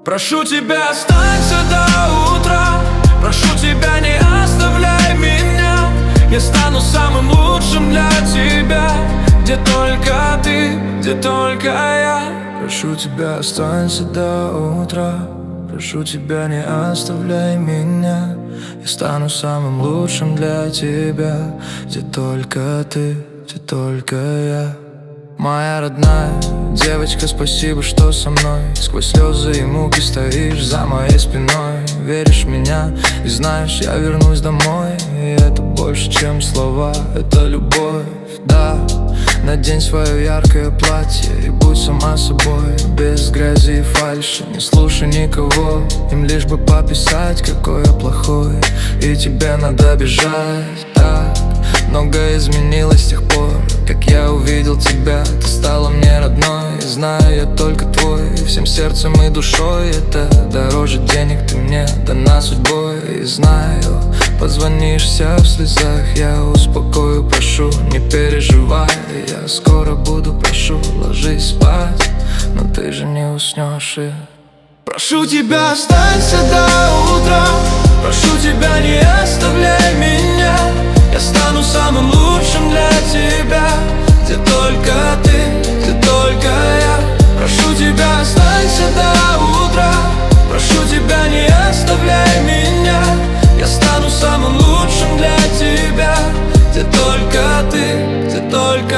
Прошу тебя, останься до утра. Прошу тебя, не оставляй меня. Я стану самым лучшим для тебя. Где только ты, где только я. Прошу тебя, останься до утра. Прошу тебя, не оставляй меня. Я стану самым лучшим для тебя. Где только ты, где только я. Моя родная девочка, спасибо, что со мной. Сквозь слезы и муки стоишь за моей спиной. Веришь в меня и знаешь, я вернусь домой. И это больше, чем слова, это любовь. Да, надень свое яркое платье и будь сама собой. Без грязи и фальши, не слушай никого. Им лишь бы пописать, какой я плохой. И тебе надо бежать. Так, многое изменилось с тех пор, как я увидел тебя. Ты стала мне родной, и знаю, я только твой. Всем сердцем и душой, это дороже денег. Ты мне дана судьбой, и знаю, позвонишь вся в слезах. Я успокою, прошу, не переживай. Я скоро буду, прошу, ложись спать. Но ты же не уснешь и... Прошу тебя, останься до утра. Прошу тебя, не оставляй меня. Я стану самым лучшим для тебя. Где только ты, где только я. Прошу тебя, останься до утра. Прошу тебя, не оставляй меня. Я стану самым лучшим для тебя. Где только ты, где только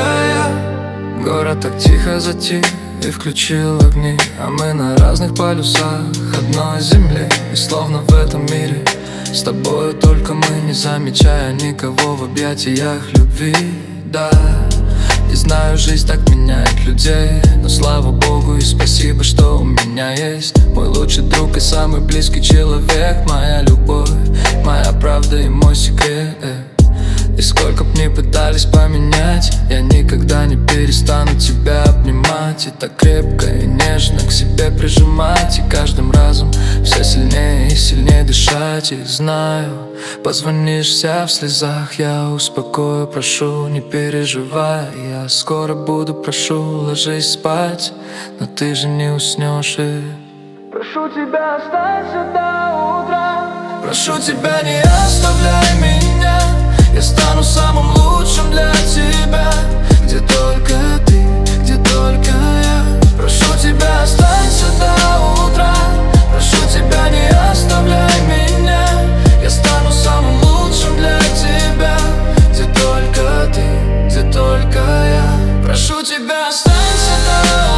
я. Город так тихо затих и включил огни, а мы на разных полюсах одной земли. И словно в этом мире с тобою только мы, не замечая никого в объятиях любви. Да, не знаю, жизнь так меняет людей, но слава Богу и спасибо, что у меня есть мой лучший друг и самый близкий человек. Моя любовь, моя правда и мой секрет. И сколько б ни пытались поменять, я никогда не перестану тебя обнимать. И так крепко и нежно к себе прижимать. И каждым разом все сильнее и сильнее дышать. И знаю, позвонишь вся в слезах. Я успокою, прошу, не переживай. Я скоро буду, прошу, ложись спать. Но ты же не уснешь и... Прошу тебя, останься до утра. Прошу тебя, не оставляй меня. Я стану самым лучшим для тебя. Где только ты, где только я. Прошу тебя, останься до утра. Прошу тебя, не оставляй меня. Я стану самым лучшим для тебя. Где только ты, где только я. Прошу тебя, останься до утра.